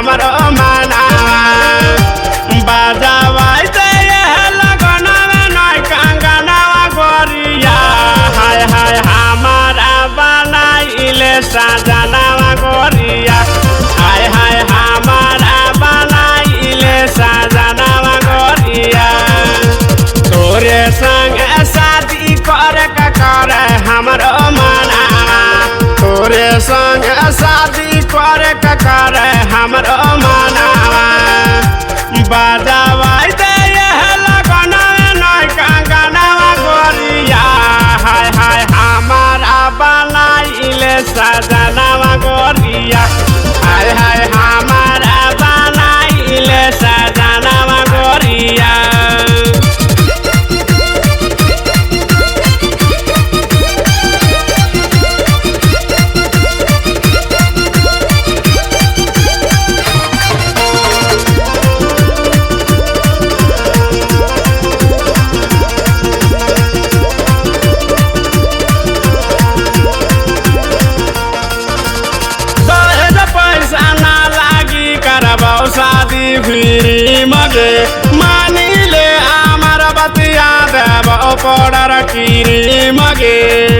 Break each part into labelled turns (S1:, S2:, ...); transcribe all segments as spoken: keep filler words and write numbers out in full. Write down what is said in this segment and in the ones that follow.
S1: हमरो मनावा बजावाई दे लगना में नई कंगनवा गोरिया हाय हाय हमारा बनाइले सजनवा गोरिया हाय हाय हमारा बनाइले सजनवा गोरिया तोरे संग शादी करे का करे हमरो मनावा तोरे संग शादी करे का करे हमरो मनावा बजावाई दे लगना नई कंगनवा गोरिया हाय हाय हमारा बनाइले सजनवा गोरिया हाय हाय हमारा बनाइले सजनवा गोरिया शादी फिरी मगे मानिले आमार बतिया देव पड़र कीरी मगे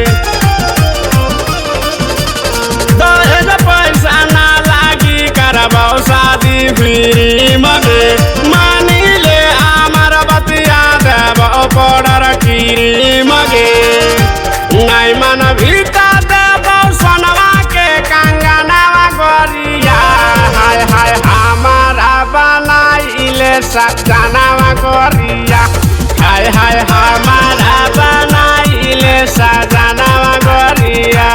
S1: दहेज पैसा ना लागी करबौ शादी फिरी मगे मानिले आमार बतिया देव पड़र कीरी मगे नहीं मन भीता देव सोनवा के कंगनवा गोरिया हाय हाय हमारा बनाइले सजनवा गोरिया हाय हाय हमारा बनाइले सजनवा गोरिया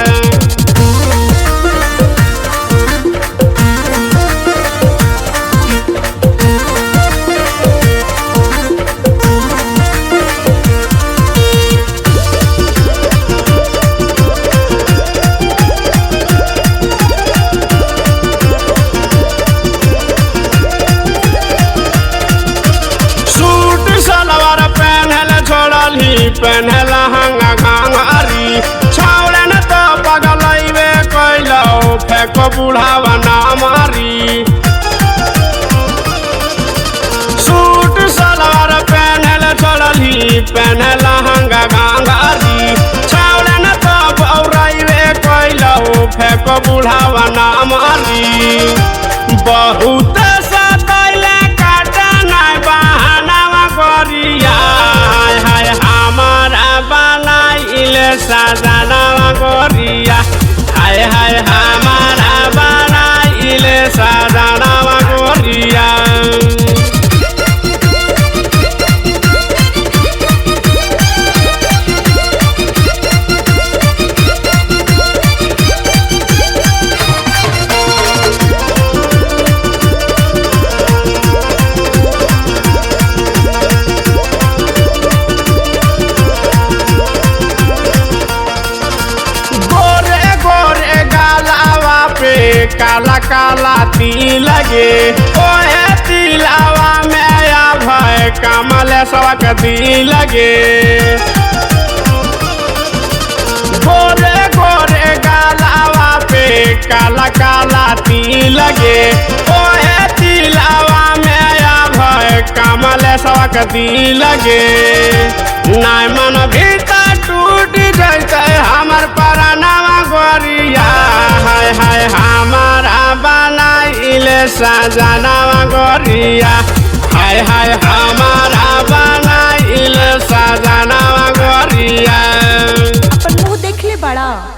S1: पहनल हंगा घांगारी छौड़े न तो पगलैबे कैलौ फेंको बुढ़ावा ना मारी सूट सलवार पहनल छोड़ली पहनल हंगा घांगारी छौड़े न तो बौरैबे कैलौ फेंको बुढ़ावा ना मारी बहुत सतैले काटे नहीं बहानावा गोरिया हाय हाय हमारा बनाइले सजनवा गोरिया हाय हाय हमारा बनाइले सजनवा गोरिया काला काला तिल लगे ओहे तिलावा में या भय कमल सबक दी लगे गोरे गोरे गालावा पे काला काला तिल लगे ओहे तिलावा में या भय कमल सबक दी लगे नाय मन भीतर टूट जैसे हमर परानवा गोरिया हाय हाय हमारा बनाइले सजनवा गोरिया हाय हाय हमारा बनाइले सजनवा गोरिया
S2: अपन मुँह देख ले बड़ा।